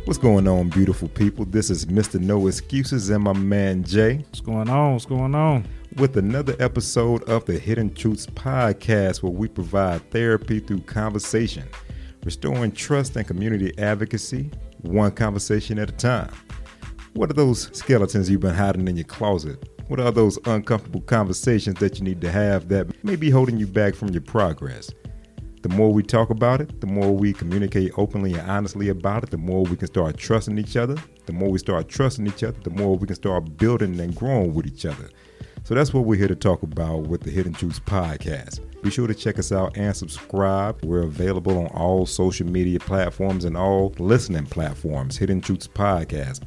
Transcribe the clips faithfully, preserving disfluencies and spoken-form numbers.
What's going on, beautiful people? This is Mister No Excuses and my man Jay. What's going on? What's going on? With another episode of the Hidden Truths podcast, where we provide therapy through conversation, restoring trust and community advocacy, one conversation at a time. What are those skeletons you've been hiding in your closet? What are those uncomfortable conversations that you need to have that may be holding you back from your progress? The more we talk about it, the more we communicate openly and honestly about it, the more we can start trusting each other. The more we start trusting each other, the more we can start building and growing with each other. So that's what we're here to talk about with the Hidden Truths podcast. Be sure to check us out and subscribe. We're available on all social media platforms and all listening platforms. Hidden Truths podcast.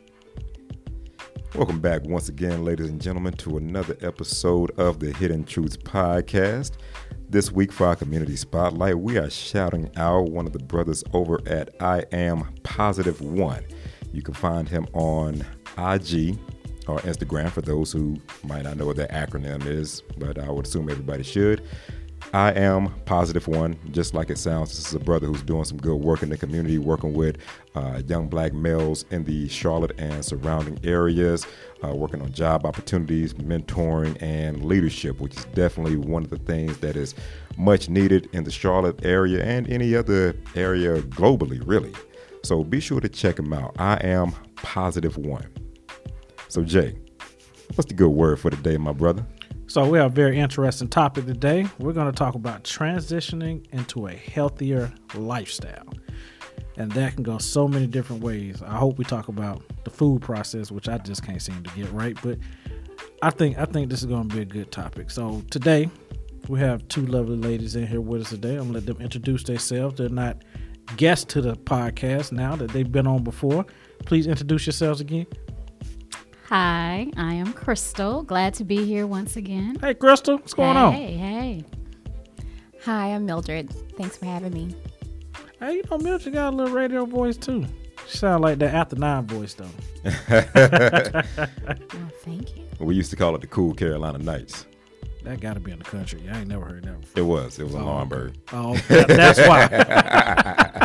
Welcome back once again, ladies and gentlemen, to another episode of the Hidden Truths podcast. This week for our community spotlight, we are shouting out one of the brothers over at I Am Positive One. You can find him on I G or Instagram for those who might not know what that acronym is, but I would assume everybody should. I Am Positive One, just like it sounds. This is a brother who's doing some good work in the community, working with uh, young black males in the Charlotte and surrounding areas, uh, working on job opportunities, mentoring, and leadership, which is definitely one of the things that is much needed in the Charlotte area and any other area globally, really. So be sure to check him out. I Am Positive One. So Jay, what's the good word for the day, my brother? So we have a very interesting topic today. We're going to talk about transitioning into a healthier lifestyle. And that can go so many different ways. I hope we talk about the food process, which I just can't seem to get right. But I think I think this is going to be a good topic. So today, we have two lovely ladies in here with us today. I'm going to let them introduce themselves. They're not guests to the podcast now that they've been on before. Please introduce yourselves again. Hi, I am Crystal. Glad to be here once again. Hey, Crystal, what's going hey, on? Hey, hey. Hi, I'm Mildred. Thanks for having me. Hey, you know, Mildred got a little radio voice, too. She sound like that after nine voice, though. Well, thank you. We used to call it the Cool Carolina Nights. That got to be in the country. I ain't never heard that before. It was. It was oh, a Longberg. Oh, that, that's why.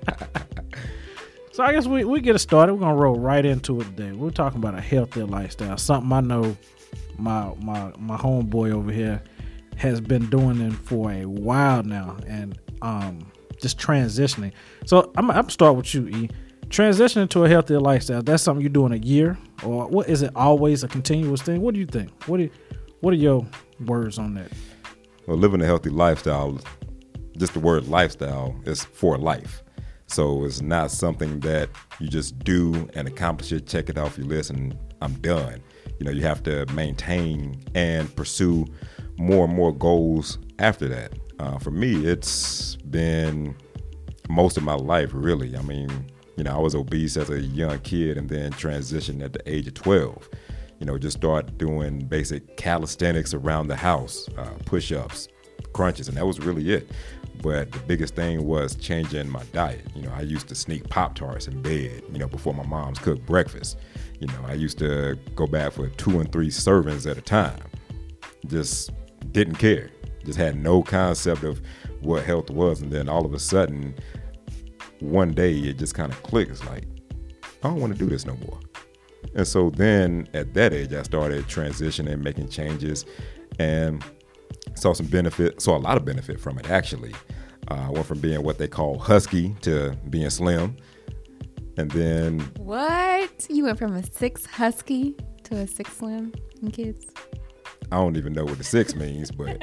So I guess we, we get it started. We're going to roll right into it today. We're talking about a healthier lifestyle, something I know my my my homeboy over here has been doing it for a while now, and um just transitioning. So I'm I'm start with you, E. Transitioning to a healthier lifestyle, that's something you do in a year, or what is it always a continuous thing? What do you think? What do you, what are your words on that? Well, living a healthy lifestyle, just the word lifestyle is for life. So it's not something that you just do and accomplish it, check it off your list, and I'm done. You know, you have to maintain and pursue more and more goals after that. Uh, for me, it's been most of my life, really. I mean, you know, I was obese as a young kid and then transitioned at the age of twelve. You know, just start doing basic calisthenics around the house, uh, push-ups, crunches, and that was really it. But the biggest thing was changing my diet. You know, I used to sneak Pop-Tarts in bed, you know, before my mom's cooked breakfast. You know, I used to go back for two and three servings at a time. Just didn't care. Just had no concept of what health was. And then all of a sudden, one day it just kind of clicked. It's like, I don't want to do this no more. And so then at that age, I started transitioning, making changes, and saw some benefit, saw a lot of benefit from it, actually. I uh, went from being what they call husky to being slim. And then... What? You went from a six husky to a six slim in kids? I don't even know what the six means, but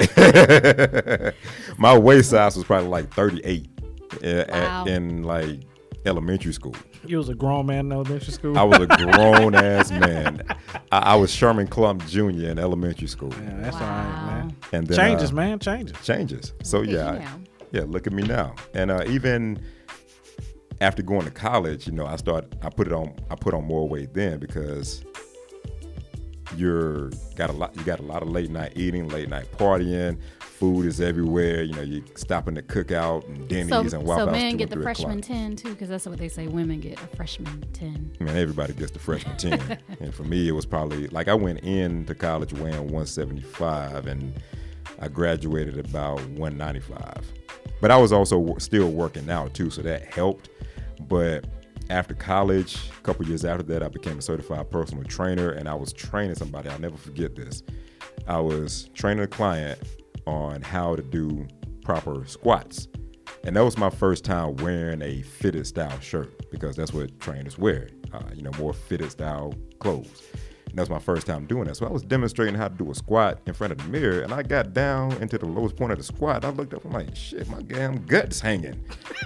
my waist size was probably like thirty-eight wow. at, in like elementary school. You was a grown man in elementary school? I was a grown ass man. I, I was Sherman Clump Junior in elementary school. Yeah, that's wow. all right, man. And then, changes, uh, man, changes. Changes. So Look yeah, at you I, now. yeah. Look at me now. And uh, even after going to college, you know, I start. I put it on. I put on more weight then because you're got a lot. You got a lot of late night eating, late night partying. Food is everywhere. You know, you stopping to cook out and Denny's so, and Waffle So House men two get and the three freshman o'clock. ten too, because that's what they say. Women get a freshman ten. Man, everybody gets the freshman ten. And for me, it was probably like I went into college weighing one seventy-five and I graduated about one ninety-five. But I was also w- still working out too, so that helped. But after college, a couple years after that, I became a certified personal trainer, and I was training somebody. I'll never forget this. I was training a client on how to do proper squats. And that was my first time wearing a fitted style shirt, because that's what trainers wear, uh, you know, more fitted style clothes. And that was my first time doing that. So I was demonstrating how to do a squat in front of the mirror, and I got down into the lowest point of the squat. I looked up, I'm like, shit, my damn gut's hanging.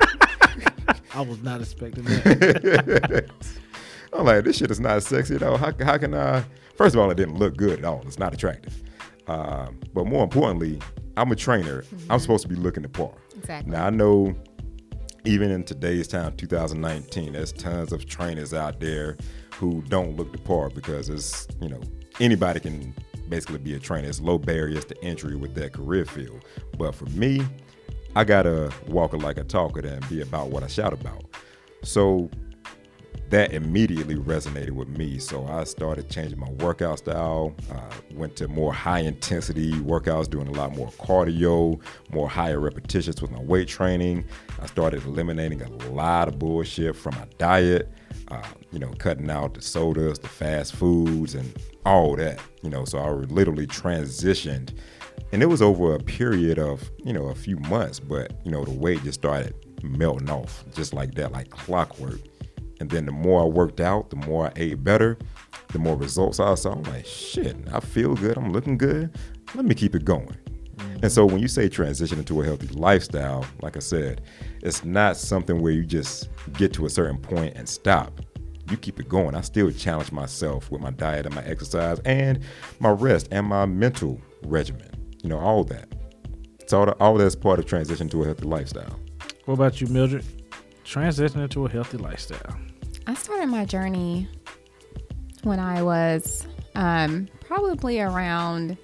I was not expecting that. I'm like, this shit is not sexy at all. How, how can I? First of all, it didn't look good at all. It's not attractive. Uh, but more importantly, I'm a trainer. Mm-hmm. I'm supposed to be looking the part. Exactly. Now, I know even in today's time, two thousand nineteen, there's tons of trainers out there who don't look the part, because it's, you know, anybody can basically be a trainer. It's low barriers to entry with that career field. But for me, I gotta walk it like a talker and be about what I shout about. So that immediately resonated with me. So I started changing my workout style, uh, went to more high intensity workouts, doing a lot more cardio, more higher repetitions with my weight training. I started eliminating a lot of bullshit from my diet, uh, you know, cutting out the sodas, the fast foods, and all that, you know, so I literally transitioned. And it was over a period of, you know, a few months, but, you know, the weight just started melting off just like that, like clockwork. And then the more I worked out, the more I ate better, the more results I saw. I'm like, shit, I feel good. I'm looking good. Let me keep it going. Mm-hmm. And so when you say transition into a healthy lifestyle, like I said, it's not something where you just get to a certain point and stop. You keep it going. I still challenge myself with my diet and my exercise and my rest and my mental regimen. You know, all that. It's all, the, all that's part of transition to a healthy lifestyle. What about you, Mildred? Transition into a healthy lifestyle. I started my journey when I was um, probably around,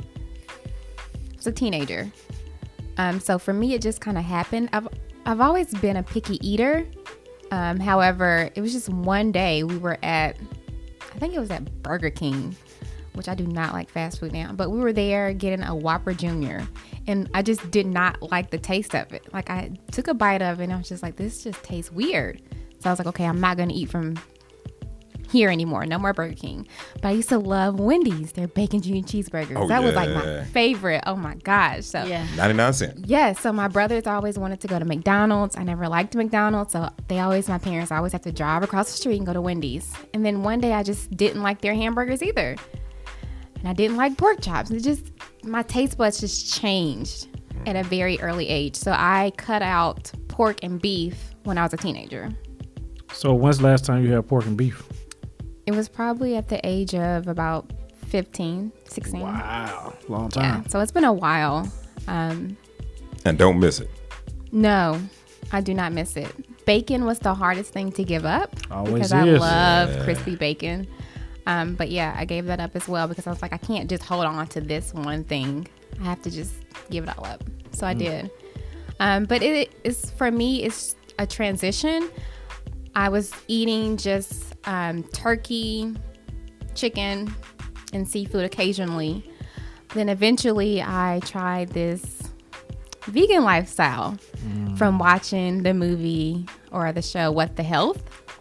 I was a teenager. Um, so for me, it just kind of happened. I've I've always been a picky eater. Um, however, it was just one day we were at, I think it was at Burger King, which I do not like fast food now, but we were there getting a Whopper Junior, and I just did not like the taste of it. Like, I took a bite of it and I was just like, this just tastes weird. So I was like, okay, I'm not going to eat from here anymore. No more Burger King. But I used to love Wendy's, their bacon junior cheeseburgers. Oh, that yeah. was like my favorite. Oh my gosh. So Yeah. ninety-nine cents. yeah, so my brothers always wanted to go to McDonald's. I never liked McDonald's, so they always, my parents always have to drive across the street and go to Wendy's. And then one day I just didn't like their hamburgers either. And I didn't like pork chops. It just, my taste buds just changed at a very early age. So I cut out pork and beef when I was a teenager. So when's the last time you had pork and beef? It was probably at the age of about fifteen, sixteen. Wow, long Yeah, time. so it's been a while. Um, And don't miss it. no, I do not miss it. Bacon was the hardest thing to give up Always because I is. love Yeah. crispy bacon. Um, but yeah, I gave that up as well because I was like, I can't just hold on to this one thing. I have to just give it all up. So I did. Um, but it is, for me, it's a transition. I was eating just um, turkey, chicken, and seafood occasionally. Then eventually I tried this vegan lifestyle from watching the movie or the show What the Health.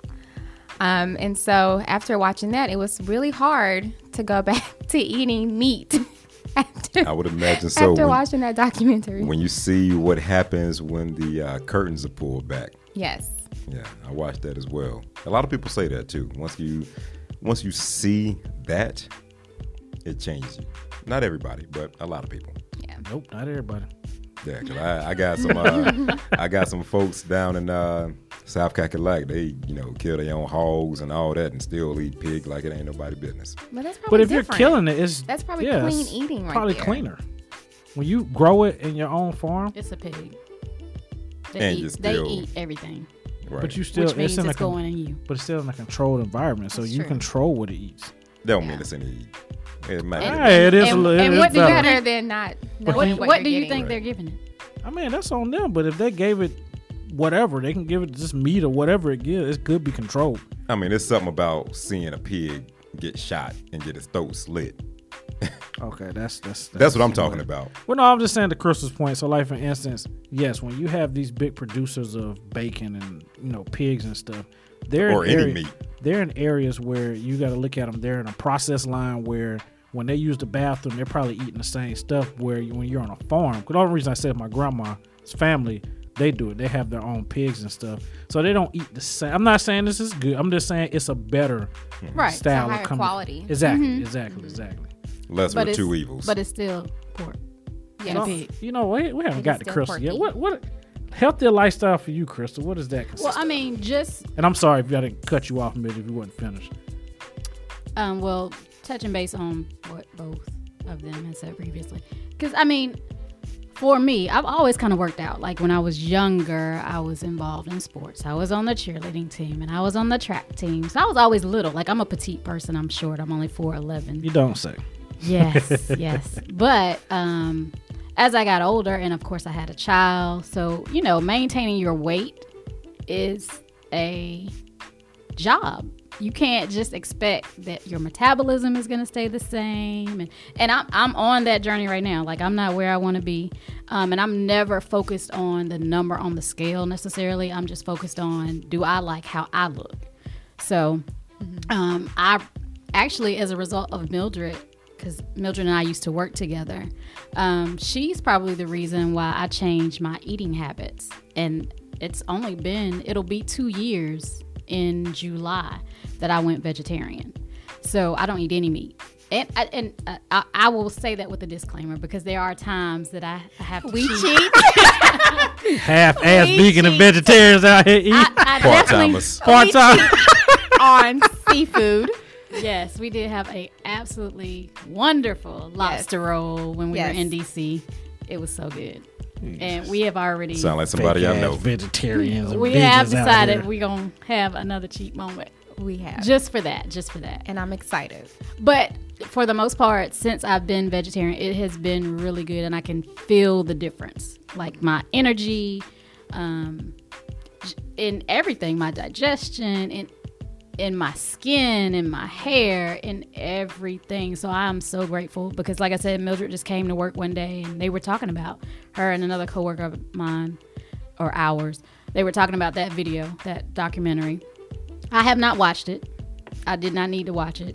Um, and so after watching that, it was really hard to go back to eating meat after, I would imagine so. after when, watching that documentary. when you see what happens when the uh, curtains are pulled back. Yes. Yeah, I watched that as well. A lot of people say that too. Once you once you see that, it changes you. Not everybody, but a lot of people. Yeah. Nope, not everybody. Yeah, cause I, I got some uh, I got some folks down in uh, South Cackalack. They you know kill their own hogs and all that, and still eat pig like it ain't nobody business. But that's But probably if you're different. killing it, it's That's probably yeah, clean it's eating right Probably there. cleaner. When you grow it in your own farm, It's a pig. They, And you eat, they still- eat everything, Right. but you still which means it's in it's a con- going in you. but it's still in a controlled environment, so That's you true. control what it eats. that don't mean it's any. It might. And- be. Hey, it is a And, little. and it what's is better. better than not knowing What, what, what you're do you getting? think Right. they're giving it? I mean, that's on them. But if they gave it whatever, they can give it just meat or whatever it gives. It could be controlled. I mean, it's something about seeing a pig get shot and get its throat slit. Okay, that's that's That's what I'm talking about. Well, no, I'm just saying to Crystal's point. So, like for instance, yes, when you have these big producers of bacon and you know pigs and stuff, they're or in any area- meat. They're in areas where you got to look at them. They're in a process line where when they use the bathroom, they're probably eating the same stuff. Where you, when you're on a farm, because the only reason I said my grandma's family, they do it. They have their own pigs and stuff, so they don't eat the same. I'm not saying this is good. I'm just saying it's a better Right. style It's a of higher coming. quality. Exactly, exactly, exactly. Lesser But of it's, two evils. but it's still pork. Yes. And a pig. You know, we, we haven't It got is to still Crystal yet. porky. What what healthier lifestyle for you, Crystal? What does that consist Well, I of? mean, just And I'm sorry if I didn't cut you off mid if you wasn't finished. um, well, touching base on what both of them had said previously, because I mean, for me, I've always kind of worked out. Like when I was younger, I was involved in sports. I was on the cheerleading team and I was on the track team. So I was always little. Like I'm a petite person. I'm short. I'm only four eleven. You don't say. Yes, yes. But um, as I got older, and of course I had a child, so you know, maintaining your weight is a job. You can't just expect that your metabolism is going to stay the same. And, and I'm, I'm on that journey right now. Like, I'm not where I want to be. Um, and I'm never focused on the number on the scale necessarily. I'm just focused on, do I like how I look? So um, I actually, as a result of Mildred, because Mildred and I used to work together, um, she's probably the reason why I changed my eating habits. And it's only been, it'll be two years in July that I went vegetarian. So I don't eat any meat. And, I, and uh, I, I will say that with a disclaimer because there are times that I, I have to We cheat. cheat. Half-ass We vegan and cheat. vegetarians out here eating. I, I Part definitely, timers. Part-time. On seafood. yes, we did have a absolutely wonderful lobster roll when we Yes. were in D C. It was so good. And we have already, Sound like somebody I Fake-ass know. Vegetarians and we have vegans out decided here. we're going to have another cheat moment. We have. Just for that, just for that. And I'm excited. But for the most part, since I've been vegetarian, it has been really good, and I can feel the difference. Like my energy, um, j- in everything, my digestion, in in my skin, in my hair, in everything. So I'm so grateful because, like I said, Mildred just came to work one day, and they were talking about her and another coworker of mine, or ours. They were talking about that video, that documentary. I have not watched it. I did not need to watch it.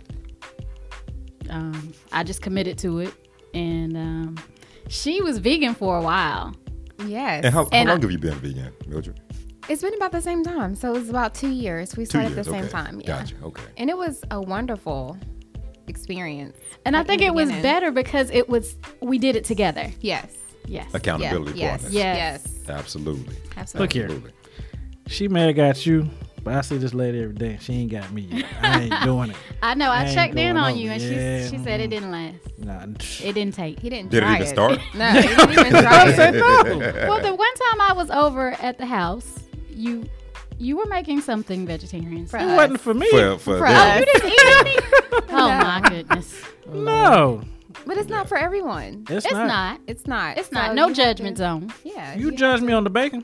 Um, I just committed to it, and um, she was vegan for a while. Yes. And how, how And long I- have you been vegan, Mildred? It's been about the same time. So it was about two years. We started years, at the same okay. time. Yeah. Gotcha, okay. And it was a wonderful experience. And I Like, think in it the was beginning. better because it was we did it together. Yes. Yes. Accountability yes. partners. Yes. Yes. Absolutely. Absolutely. Look here. Absolutely. She may have got you, but I see this lady every day. She ain't got me yet. I ain't doing it. I know. I ain't checked in going on over. you, and Yeah, she she said it mhm. didn't last. Nah, It didn't take. He didn't Did it try even start? No, he didn't even try it. Well, the one time I was over at the house, you you were making something vegetarian. For it us. wasn't for me. For, for For them. us. You didn't eat any? Oh my goodness. No, But it's not for everyone. it's, It's not. not. It's not. It's So not. you No have judgment to- zone. Yeah. You have judge to- me on the bacon.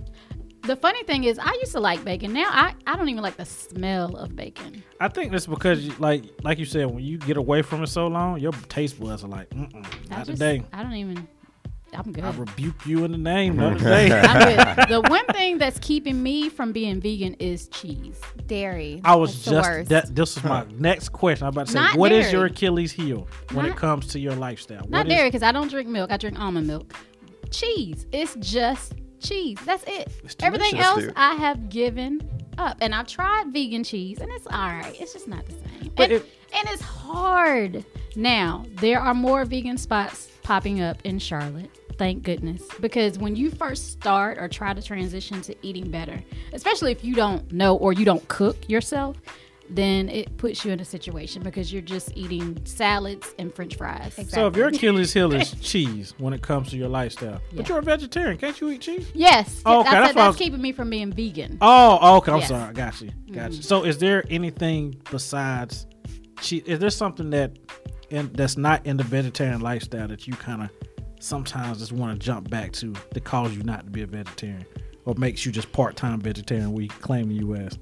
The funny thing is, I used to like bacon. Now I, I don't even like the smell of bacon. I think that's because, you, like, like you said, when you get away from it so long, your taste buds are like, mm-mm, I not just, today. I don't even. I'm good. I rebuke you in the name the other day. I'm good. The one thing that's keeping me from being vegan is cheese. Dairy. I was That's the just worst. that. This is my next question. I'm about to say, Not what is dairy. your Achilles heel when it Not- comes to your lifestyle? Not What is- dairy because I don't drink milk. I drink almond milk. Cheese. It's just cheese. That's it. It's Everything delicious. else Dude. I have given up, and I've tried vegan cheese, and it's all right. It's just not the same. But And, it- and it's hard. Now there are more vegan spots popping up in Charlotte. Thank goodness. Because when you first start or try to transition to eating better, especially if you don't know or you don't cook yourself, then it puts you in a situation because you're just eating salads and French fries. So if your Achilles heel is cheese when it comes to your lifestyle, Yeah. but you're a vegetarian, can't you eat cheese? Yes. Oh, okay, I that's said what I that's was- keeping me from being vegan. Oh, okay. I'm Yes. sorry. I got you. Got you. So is there anything besides cheese? Is there something that in, that's not in the vegetarian lifestyle that you kind of sometimes just want to jump back to that cause you not to be a vegetarian or makes you just part-time vegetarian we claim the U S?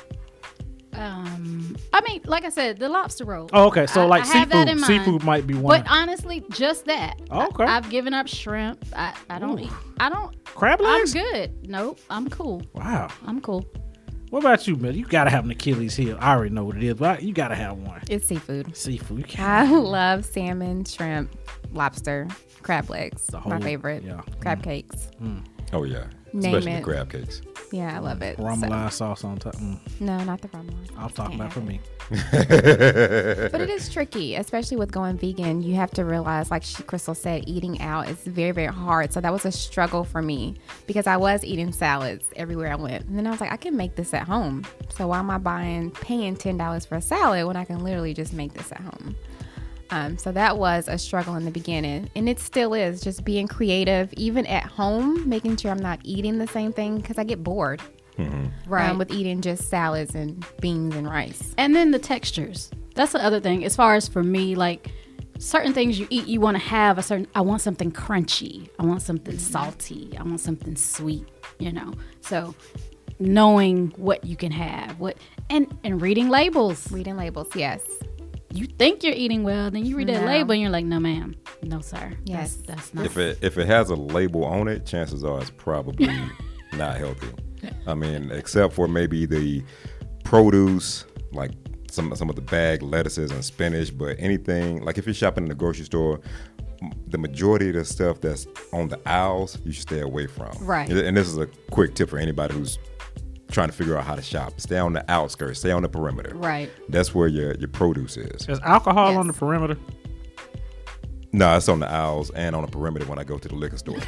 Um, I mean, like I said, the lobster roll. Oh, okay. So I- like I have that in seafood, mind. seafood might be one. But honestly, just that. Oh, okay. I, have given up shrimp. I, I don't Ooh. eat. I don't. Crab I'm legs? good. Nope. I'm cool. Wow. I'm cool. What about you, Bill? You gotta have an Achilles heel. I already know what it is, but you gotta have one. It's seafood. Seafood. You I can't. love salmon, shrimp, lobster, crab legs. The My whole- favorite. yeah. Crab cakes. Oh yeah, Name especially it. the crab cakes. Yeah, I love it. So- Caramelized sauce on top. Mm, no, not the ramen. I'll talk about for me. But it is tricky, especially with going vegan. You have to realize, like she, Crystal said, eating out is very, very hard. So that was a struggle for me because I was eating salads everywhere I went. And then I was like, I can make this at home. So why am I buying, paying ten dollars for a salad when I can literally just make this at home? Um, so that was a struggle in the beginning. And it still is, just being creative, even at home, making sure I'm not eating the same thing because I get bored. Right. Um, with eating just salads and beans and rice. And then the textures. That's the other thing. As far as for me, like certain things you eat, you want to have a certain. I want something crunchy. I want something salty. I want something sweet. You know. So knowing what you can have, what and and reading labels. Reading labels, yes. You think you're eating well, then you read that No. label and you're like, no, ma'am, no, sir. Yes. that's, that's not. If it if it has a label on it, chances are it's probably not healthy. I mean, except for maybe the produce, like some some of the bagged lettuces and spinach, but anything like if you're shopping in the grocery store, m- the majority of the stuff that's on the aisles, you should stay away from. Right. And, and this is a quick tip for anybody who's trying to figure out how to shop. Stay on the outskirts, stay on the perimeter. Right. That's where your, your produce is. Is alcohol Yes. on the perimeter? No, it's on the aisles and on the perimeter when I go to the liquor store.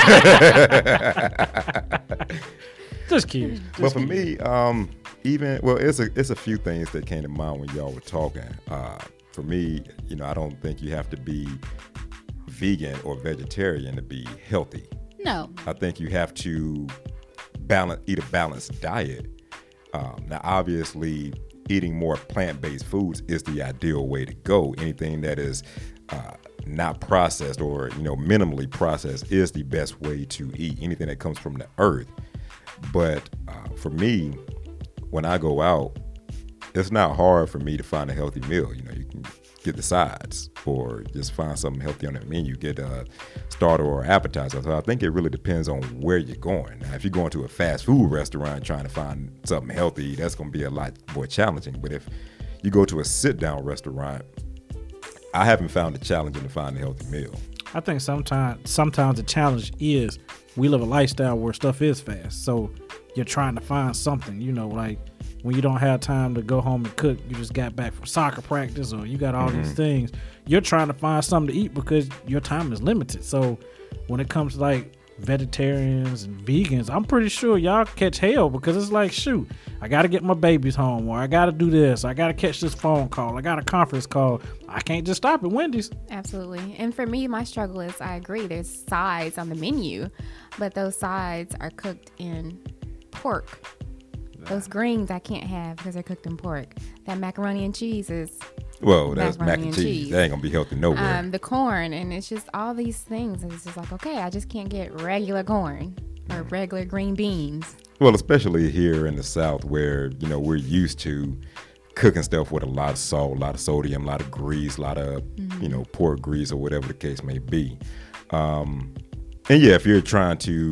Just curious. But for me, um, even well, it's a it's a few things that came to mind when y'all were talking. Uh, for me, you know, I don't think you have to be vegan or vegetarian to be healthy. No. I think you have to balance, eat a balanced diet. Um, now, obviously, eating more plant-based foods is the ideal way to go. Anything that is uh, not processed or you know minimally processed is the best way to eat. Anything that comes from the earth. But uh, for me, when I go out, it's not hard for me to find a healthy meal. You know, you can get the sides or just find something healthy on the menu, get a starter or appetizer. So I think it really depends on where you're going. Now, if you're going to a fast food restaurant trying to find something healthy, that's going to be a lot more challenging. But if you go to a sit-down restaurant, I haven't found it challenging to find a healthy meal. I think sometimes sometimes the challenge is we live a lifestyle where stuff is fast. So you're trying to find something, you know, like when you don't have time to go home and cook, you just got back from soccer practice or you got all Mm-hmm. these things. You're trying to find something to eat because your time is limited. So when it comes to like vegetarians and vegans, I'm pretty sure y'all catch hell because it's like, shoot, I got to get my babies home or I got to do this. I got to catch this phone call. I got a conference call. I can't just stop at Wendy's. Absolutely. And for me, my struggle is I agree, there's sides on the menu, but those sides are cooked in pork. Those greens I can't have because they're cooked in pork. That macaroni and cheese is Well, that's mac Macaroni and and cheese. cheese. That ain't going to be healthy nowhere. um, the corn, and it's just all these things. And it's just like, okay, I just can't get regular corn or regular green beans. Well, especially here in the South where, you know, we're used to cooking stuff with a lot of salt, a lot of sodium, a lot of grease, a lot of, Mm-hmm. you know, pork grease or whatever the case may be. Um, and yeah, if you're trying to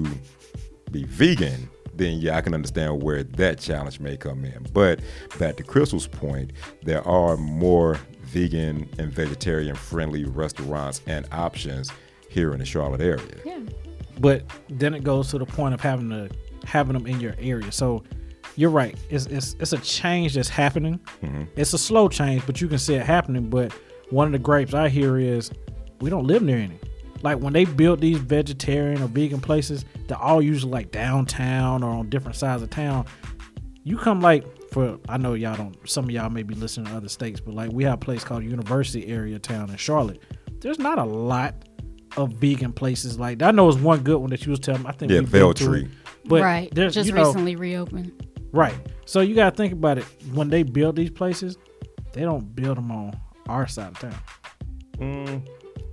be vegan, then yeah, I can understand where that challenge may come in. But back to Crystal's point, there are more vegan and vegetarian friendly restaurants and options here in the Charlotte area. Yeah. But then it goes to the point of having to having them in your area. So you're right. It's it's it's a change that's happening. It's a slow change, but you can see it happening. But one of the gripes I hear is we don't live near any. Like when they built these vegetarian or vegan places, they're all usually like downtown or on different sides of town. You come like for I know y'all don't. Some of y'all may be listening to other states, but like we have a place called University Area Town in Charlotte. There's not a lot of vegan places like that. I know it's one good one that you was telling me. I think Yeah, we been to Veltree. it. But right. there's Just you know, recently reopened. right. So you gotta think about it. When they build these places, they don't build them on our side of town. Mm,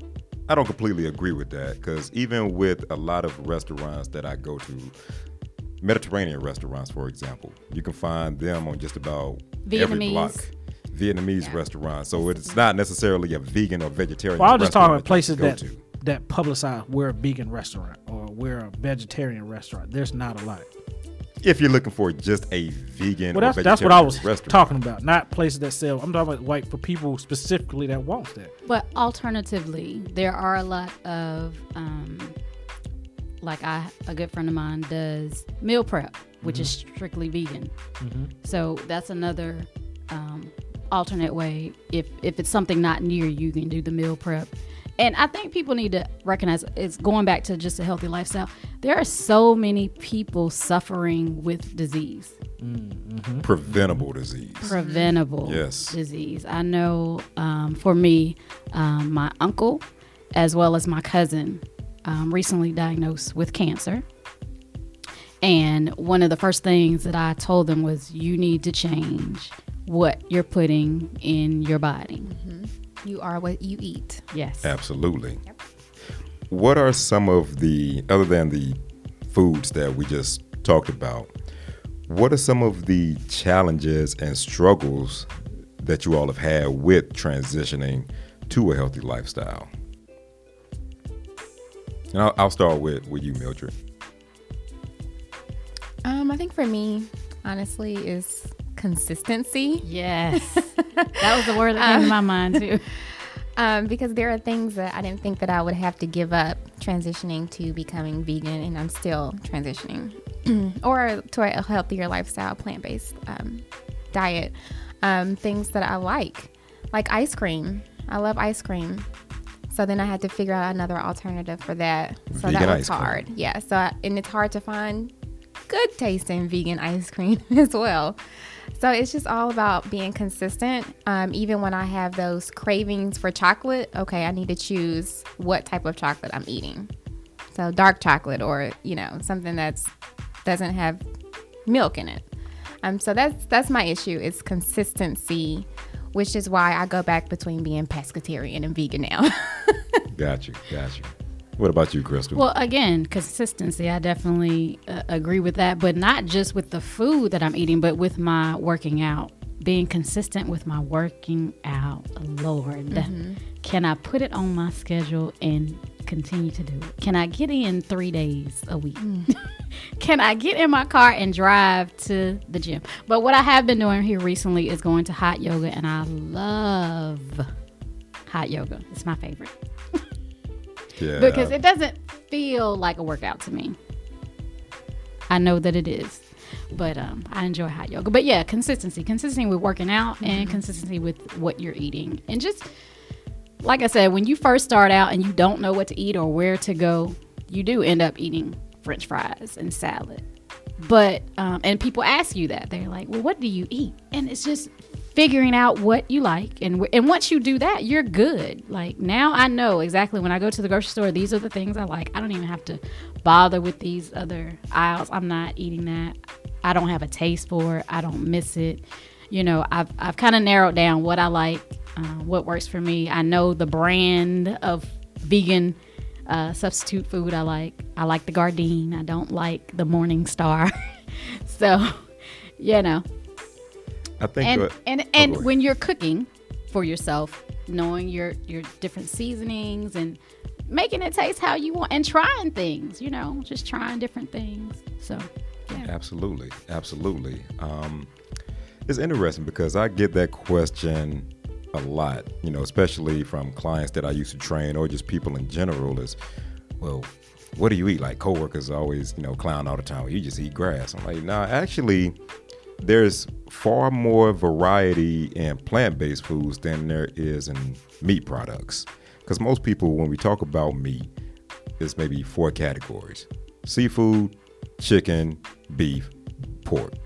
I don't completely agree with that because even with a lot of restaurants that I go to, Mediterranean restaurants, for example, you can find them on just about every Vietnamese. block. Vietnamese restaurants. So it's not necessarily a vegan or vegetarian Well, I was just talking restaurant about places you that can go to. that publicize we're a vegan restaurant or we're a vegetarian restaurant. There's not a lot. if you're looking for just a vegan, Well, or that's that's what I vegetarian was restaurant. talking about. Not places that sell. I'm talking about like for people specifically that wants that. But alternatively, there are a lot of, um, like I, a good friend of mine does meal prep, which mm-hmm. is strictly vegan. Mm-hmm. So that's another um, alternate way. If if it's something not near you, you can do the meal prep. And I think people need to recognize, it's going back to just a healthy lifestyle. There are so many people suffering with disease. Mm-hmm. Preventable disease. Preventable yes. disease. I know um, for me, um, my uncle, as well as my cousin, um, recently diagnosed with cancer. And one of the first things that I told them was, you need to change what you're putting in your body. Mm-hmm. You are what you eat. Yes. Absolutely. Yep. What are some of the, other than the foods that we just talked about, what are some of the challenges and struggles that you all have had with transitioning to a healthy lifestyle? And I'll, I'll start with, with you, Mildred. Um, I think for me, honestly, is consistency. Yes. That was the word that came to my mind too. Um, because there are things that I didn't think that I would have to give up transitioning to becoming vegan, and I'm still transitioning, or to a healthier lifestyle, plant-based um, diet. Um, things that I like, like ice cream. I love ice cream. So then I had to figure out another alternative for that. So Vegan that was ice cream. hard. Yeah. So I, and it's hard to find good tasting vegan ice cream as well. So it's just all about being consistent. Um, even when I have those cravings for chocolate, okay, I need to choose what type of chocolate I'm eating. So dark chocolate, or, you know, something that's doesn't have milk in it. Um, so that's that's my issue. It's consistency, which is why I go back between being pescatarian and vegan now. Got you. Got you. What about you, Crystal? Well, again, consistency. I definitely uh, agree with that, but not just with the food that I'm eating, but with my working out. Being consistent with my working out, Lord. Mm-hmm. Can I put it on my schedule and continue to do it? Can I get in three days a week? Mm. Can I get in my car and drive to the gym? But what I have been doing here recently is going to hot yoga, and I love hot yoga. It's my favorite. Yeah. Because it doesn't feel like a workout to me. I know that it is, but um, I enjoy hot yoga. But yeah, consistency. Consistency with working out mm-hmm. and consistency with what you're eating. And just, like I said, when you first start out and you don't know what to eat or where to go, you do end up eating French fries and salad. But, um, and people ask you that. They're like, well, what do you eat? And it's just figuring out what you like. And and once you do that, you're good. Like, now I know exactly when I go to the grocery store, these are the things I like. I don't even have to bother with these other aisles. I'm not eating that. I don't have a taste for it. I don't miss it. You know, I've, I've kind of narrowed down what I like, uh, what works for me. I know the brand of vegan uh, substitute food I like. I like the Gardein. I don't like the Morning Star. So, you know. I think and what, and, and oh, when you're cooking for yourself, knowing your your different seasonings and making it taste how you want, and trying things, you know, just trying different things. So yeah. Absolutely, absolutely. Um, it's interesting because I get that question a lot, you know, especially from clients that I used to train or just people in general. Is, well, what do you eat? Like coworkers always, you know, clown all the time. Well, you just eat grass. I'm like, nah, actually. There's far more variety in plant-based foods than there is in meat products. Because most people, when we talk about meat, there's maybe four categories: seafood, chicken, beef, pork.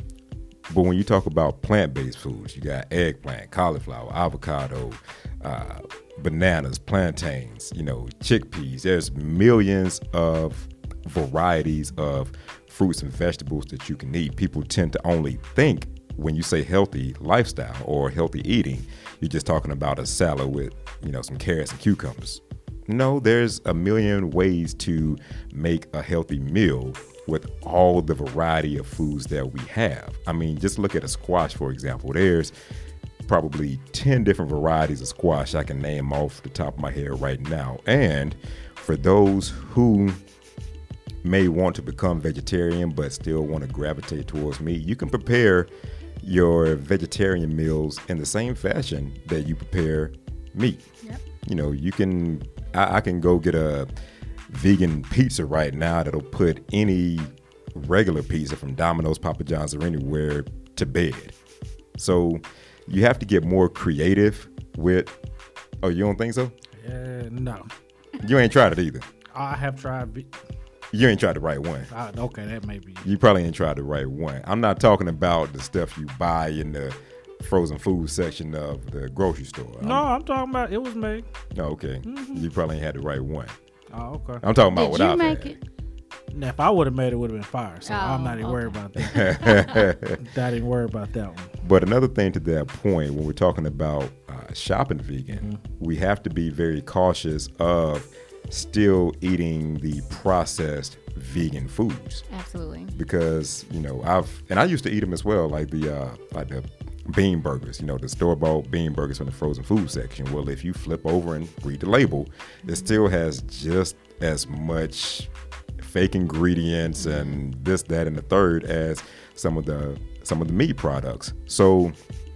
But when you talk about plant-based foods, you got eggplant, cauliflower, avocado, uh, bananas, plantains, you know, chickpeas. There's millions of varieties of fruits and vegetables that you can eat. People tend to only think when you say healthy lifestyle or healthy eating, you're just talking about a salad with, you know, some carrots and cucumbers. No, there's a million ways to make a healthy meal with all the variety of foods that we have. I mean, just look at a squash, for example. There's probably ten different varieties of squash I can name off the top of my head right now. And for those who may want to become vegetarian but still want to gravitate towards meat, you can prepare your vegetarian meals in the same fashion that you prepare meat. Yep. You know, you can, I, I can go get a vegan pizza right now that'll put any regular pizza from Domino's, Papa John's, or anywhere to bed. So you have to get more creative with, oh, you don't think so? Uh, no. You ain't tried it either. I have tried. Ve- You ain't tried the right one. I, okay, that may be. You probably ain't tried the right one. I'm not talking about the stuff you buy in the frozen food section of the grocery store. No, I'm, I'm talking about it was made. oh, okay. Mm-hmm. You probably ain't had the right one. Oh, okay. I'm talking about Did what you I've make had. it? Now, if I would have made it, it would have been fire. So Oh, I'm not even okay. worried about that. Not even worried about that one. But another thing to that point, when we're talking about uh, shopping vegan, Mm-hmm. we have to be very cautious of still eating the processed vegan foods, Absolutely. because you know I've and I used to eat them as well, like the uh, like the bean burgers, you know, the store-bought bean burgers from the frozen food section. Well, if you flip over and read the label, it still has just as much fake ingredients and this, that, and the third as some of the some of the meat products. So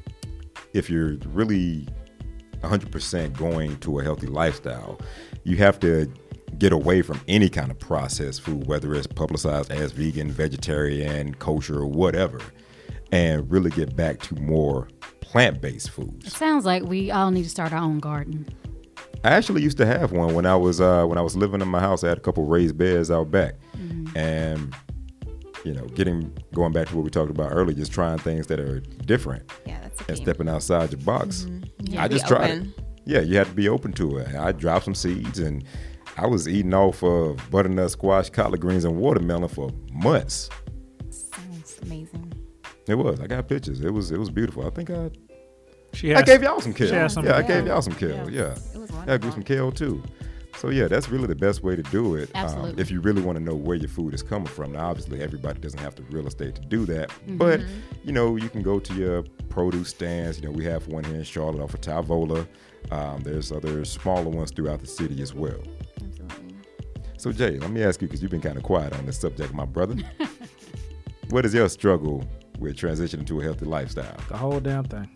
if you're really one hundred percent going to a healthy lifestyle, you have to get away from any kind of processed food, whether it's publicized as vegan, vegetarian, kosher, or whatever, and really get back to more plant-based It foods. sounds like we all need to start our own garden. I actually used to have one when I was uh, when I was living in my house. I had a couple raised beds out back, Mm-hmm. and you know, getting going back to what we talked about earlier, just trying things that are different Yeah, that's the and key. stepping outside your box. You I have to just be tried open. it. Yeah, you had to be open to it. I dropped some seeds, and I was eating off of butternut squash, collard greens, and watermelon for months. Sounds amazing. It was. I got pictures. It was. It was beautiful. I think I. She I has, gave y'all some kale. she has some yeah, I kale. gave y'all some kale. Yeah, It was yeah, I grew wonderful. some kale too. So yeah, that's really the best way to do it. Um, Absolutely. if you really want to know where your food is coming from. Now, obviously, everybody doesn't have the real estate to do that, but you know, you can go to your produce stands. You know, we have one here in Charlotte off of Tavola. Um, there's other smaller ones throughout the city as well. Absolutely. So Jay, let me ask you, because you've been kind of quiet on this subject, my brother. What is your struggle with transitioning to a healthy lifestyle? the whole damn thing.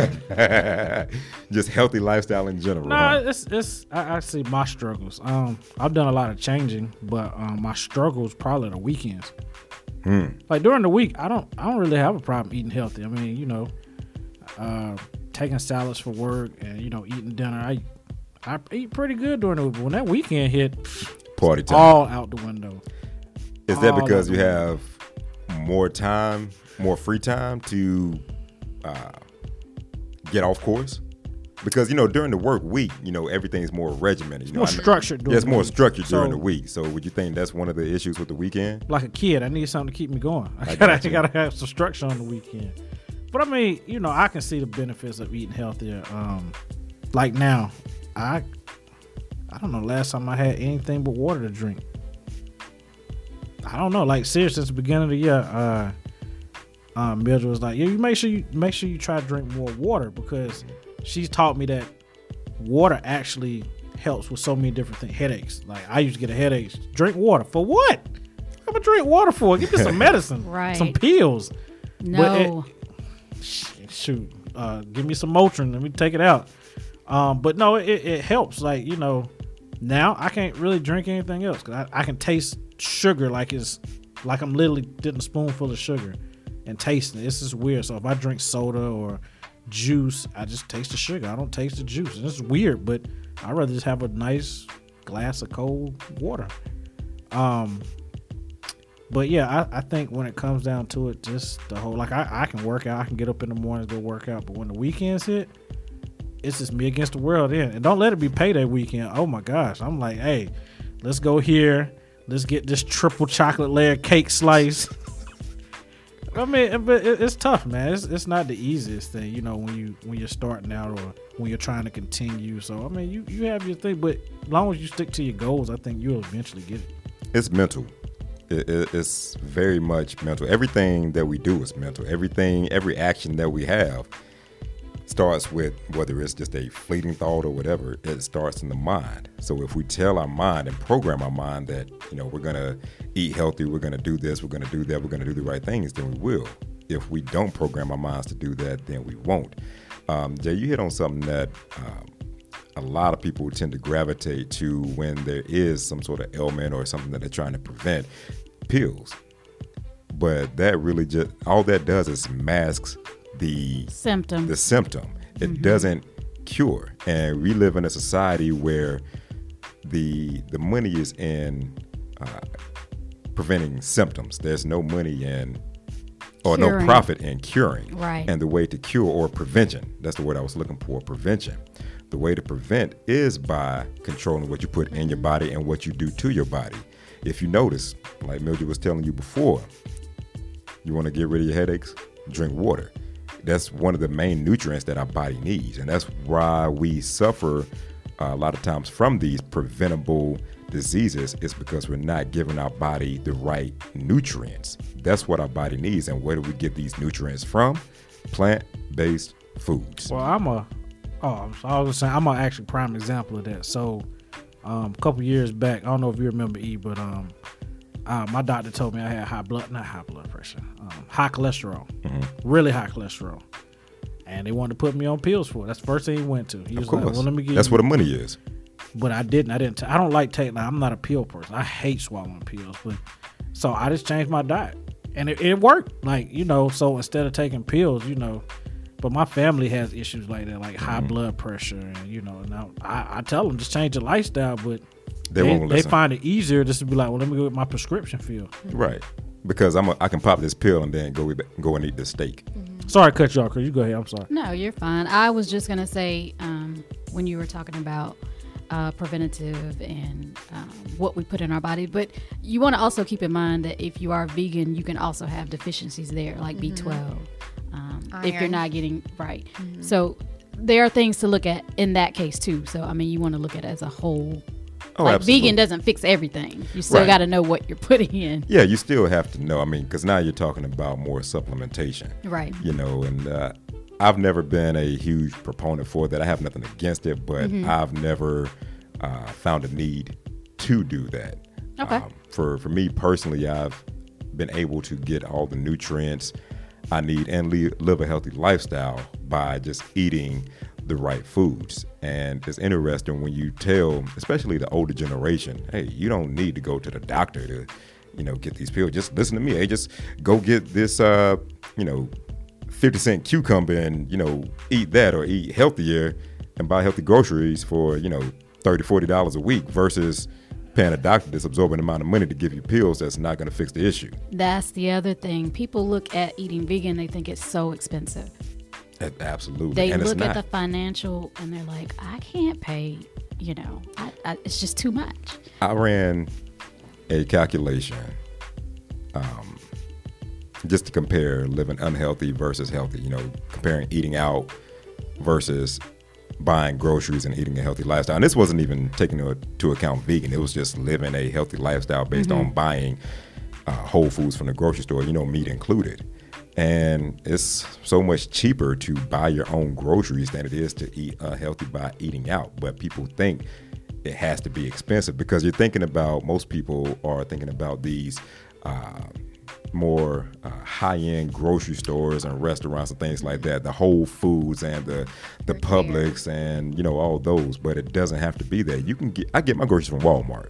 Just healthy lifestyle in general. No, huh? it's it's. I, I see my struggles. Um, I've done a lot of changing, but um, my struggles probably the weekends. Hmm. Like during the week, I don't I don't really have a problem eating healthy. I mean, you know, uh, taking salads for work and you know eating dinner. I I eat pretty good during the week. But when that weekend hit, Party time. all out the window. Is that all because out you the have more time, more free time to uh, get off course? Because, you know, during the work week, you know, everything's more regimented. You know, More I know- structured during Yeah, it's the more week. structured during So- the week. So would you think that's one of the issues with the weekend? Like a kid, I need something to keep me going. I, I gotta, got you. I gotta have some structure on the weekend. But I mean, you know, I can see the benefits of eating healthier. Um, like now, I, I don't know. Last time I had anything but water to drink. I don't know. Like seriously, since the beginning of the year, uh, um, Mildred was like, "Yeah, you make sure you make sure you try to drink more water because she's taught me that water actually helps with so many different things. Headaches. Like I used to get a headache. Drink water for what? I'm gonna drink water for? Give me some medicine, Right. some pills. No. Shoot, uh, give me some Motrin. Let me take it out. Um, but no, it, it helps. Like you know, now I can't really drink anything else because I, I can taste sugar like it's like I'm literally getting a spoonful of sugar and tasting it. It's just weird. So if I drink soda or juice, I just taste the sugar. I don't taste the juice. And it's weird, but I'd rather just have a nice glass of cold water. Um, but yeah, I, I think when it comes down to it, just the whole like I, I can work out, I can get up in the morning go work out, but when the weekends hit, it's just me against the world then. And don't let it be payday weekend. Oh my gosh. I'm like, hey, let's go here. Let's get this triple chocolate layer cake slice. I mean, but it, it's tough, man. It's it's not the easiest thing, you know, when you when you're starting out or when you're trying to continue. So I mean, you you have your thing, but as long as you stick to your goals, I think you'll eventually get it. It's mental. It, it, it's very much mental. Everything that we do is mental. Everything, every action that we have starts with, whether it's just a fleeting thought or whatever, it starts in the mind. So if we tell our mind and program our mind that, you know, we're going to eat healthy, we're going to do this, we're going to do that, we're going to do the right things, then we will. If we don't program our minds to do that, then we won't. Um, Jay, you hit on something that um, a lot of people tend to gravitate to when there is some sort of ailment or something that they're trying to prevent: pills. But that really just, all that does is masks the symptom. The symptom. It Mm-hmm. doesn't cure. And we live in a society where the the money is in uh, preventing symptoms. There's no money in, or no Curing. profit in curing. Right. And the way to cure, or prevention, that's the word I was looking for, prevention. The way to prevent is by controlling what you put in your body and what you do to your body. If you notice, like Mildred was telling you before, you want to get rid of your headaches, drink water. That's one of the main nutrients that our body needs. And that's why we suffer uh, a lot of times from these preventable diseases, is because we're not giving our body the right nutrients. That's what our body needs. And where do we get these nutrients from? Plant-based foods. Well, I'm a, oh, I'm sorry, I was saying, I'm an actually prime example of that. So, um, a couple years back, I don't know if you remember E, but um, uh, my doctor told me I had high blood, not high blood pressure, um, high cholesterol, Mm-hmm. really high cholesterol, and they wanted to put me on pills for it. That's the first thing he went to. He Of was course. like, "Well, let me give That's you," where the money is. but I didn't. I didn't. T- I don't like taking. Like, I'm not a pill person. I hate swallowing pills, but so I just changed my diet, and it, it worked. Like, you know, so instead of taking pills, you know. But my family has issues like that, like high Mm-hmm. blood pressure, and you know, now I, I tell them just change your lifestyle, but They they, won't they listen. find it easier just to be like, well, let me go get my prescription filled. Right. Because I'm a, I can pop this pill and then go go and eat this steak. Sorry to cut you off, Chris. You go ahead. I'm sorry. No, you're fine. I was just gonna say, um, when you were talking about uh, preventative and um, what we put in our body, but you want to also keep in mind that if you are vegan, you can also have deficiencies there, like B twelve, um, if you're Iron. not getting right. So there are things to look at in that case too. So I mean, you want to look at it as a whole. Oh, like absolutely. vegan doesn't fix everything. You still Right. got to know what you're putting in. Yeah, you still have to know. I mean, because now you're talking about more supplementation. Right. You know, and uh, I've never been a huge proponent for that. I have nothing against it, but Mm-hmm. I've never uh, found a need to do that. Okay. Um, for for me personally, I've been able to get all the nutrients I need and li- live a healthy lifestyle by just eating the right foods. And it's interesting when you tell, especially the older generation, hey, you don't need to go to the doctor to, you know, get these pills. Just listen to me. Hey, just go get this, uh, you know, fifty cent cucumber and, you know, eat that, or eat healthier and buy healthy groceries for, you know, thirty dollars, forty dollars a week versus paying a doctor that's absorbing amount of money to give you pills that's not going to fix the issue. That's the other thing. People look at eating vegan, they think it's so expensive. A- Absolutely. They and look it's at not. the financial and they're like, I can't pay, you know, I, I, it's just too much. I ran a calculation um, just to compare living unhealthy versus healthy, you know, comparing eating out versus buying groceries and eating a healthy lifestyle. And this wasn't even taking into account vegan. It was just living a healthy lifestyle based Mm-hmm. on buying uh, whole foods from the grocery store, you know, meat included. And it's so much cheaper to buy your own groceries than it is to eat unhealthy by eating out. But people think it has to be expensive because you're thinking about, most people are thinking about these uh, more uh, high-end grocery stores and restaurants and things like that, the Whole Foods and the the Publix and, you know, all those. But it doesn't have to be that. You can get, I get my groceries from Walmart.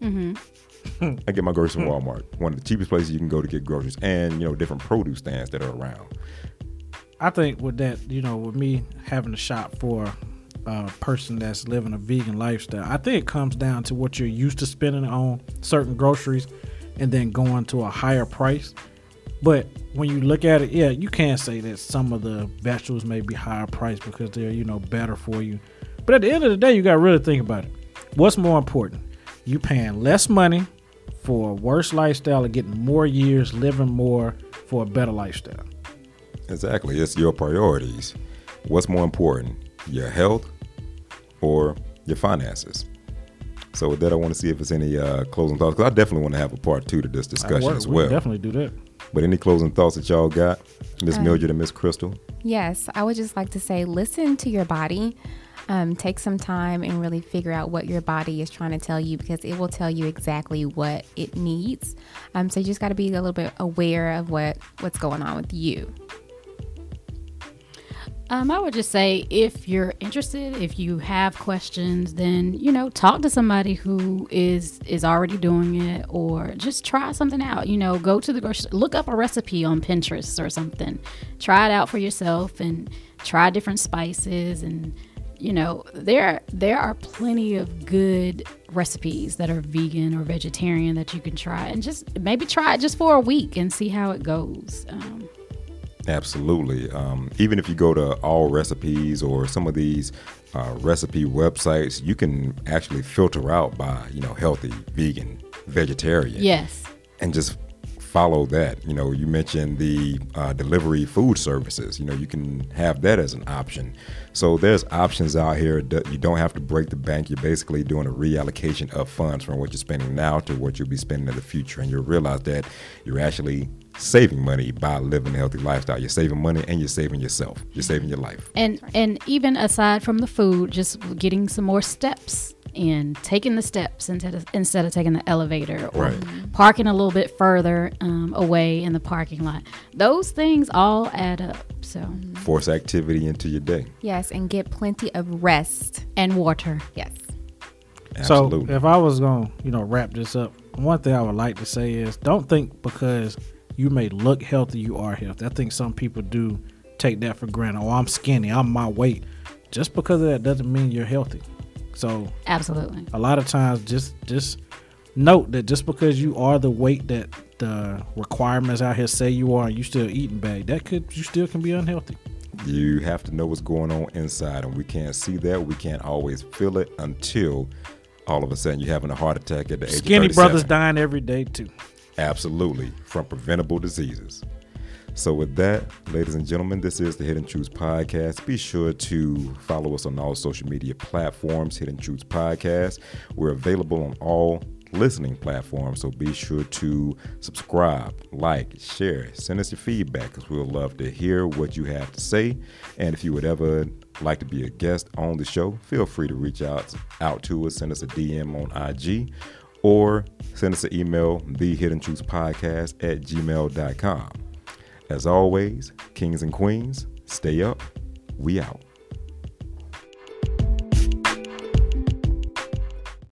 I get my groceries from Walmart, one of the cheapest places you can go to get groceries, and, you know, different produce stands that are around. I think with that, you know, with me having to shop for a person that's living a vegan lifestyle, I think it comes down to what you're used to spending on certain groceries and then going to a higher price. But when you look at it, yeah, you can say that some of the vegetables may be higher priced because they're, you know, better for you. But at the end of the day, you got to really think about it. What's more important? You paying less money for a worse lifestyle or getting more years living more for a better lifestyle? Exactly. It's your priorities. What's more important, your health or your finances? So with that, I want to see if there's any uh, closing thoughts, because I definitely want to have a part two to this discussion I work- as we well. can definitely do that. But any closing thoughts that y'all got, Miss Um, Mildred and Miss Crystal? Yes, I would just like to say, listen to your body. Um, take some time and really figure out what your body is trying to tell you, because it will tell you exactly what it needs. Um, so you just got to be a little bit aware of what, what's going on with you. Um, I would just say, if you're interested, if you have questions, then, you know, talk to somebody who is is already doing it, or just try something out. You know, go to the grocery store, look up a recipe on Pinterest or something. Try it out for yourself and try different spices. And, you know, there there are plenty of good recipes that are vegan or vegetarian that you can try, and just maybe try it just for a week and see how it goes. Um, Absolutely. Um, even if you go to All Recipes or some of these uh, recipe websites, you can actually filter out by, you know, healthy, vegan, vegetarian. yes. And just follow that. You know, you mentioned the uh, delivery food services. You know, you can have that as an option. So there's options out here that you don't have to break the bank. You're basically doing a reallocation of funds from what you're spending now to what you'll be spending in the future. And you'll realize that you're actually saving money by living a healthy lifestyle. You're saving money and you're saving yourself. You're saving your life. And and even aside from the food, just getting some more steps in, taking the steps instead of instead of taking the elevator, or Right. parking a little bit further um, away in the parking lot. Those things all add up. So Force activity into your day. Yes, and get plenty of rest. and water. Yes. Absolutely. So if I was going to, you know, wrap this up, one thing I would like to say is, don't think because you may look healthy, you are healthy. I think some people do take that for granted. Oh, I'm skinny, I'm my weight. Just because of that doesn't mean you're healthy. So Absolutely. a lot of times, just just note that just because you are the weight that the requirements out here say you are, and you still eating bad, that could you still can be unhealthy. You have to know what's going on inside, and we can't see that. We can't always feel it until all of a sudden you're having a heart attack at the age Skinny of thirty-seven. brothers dying every day too. Absolutely, from preventable diseases. So with that, ladies and gentlemen, this is the Hidden Truths Podcast. Be sure to follow us on all social media platforms, Hidden Truths Podcast. We're available on all listening platforms, so be sure to subscribe, like, share, send us your feedback, because we'll love to hear what you have to say. And if you would ever like to be a guest on the show, feel free to reach out, out to us, send us a D M on I G, or send us an email, the hidden truths podcast at gmail dot com. As always, kings and queens, stay up. We out.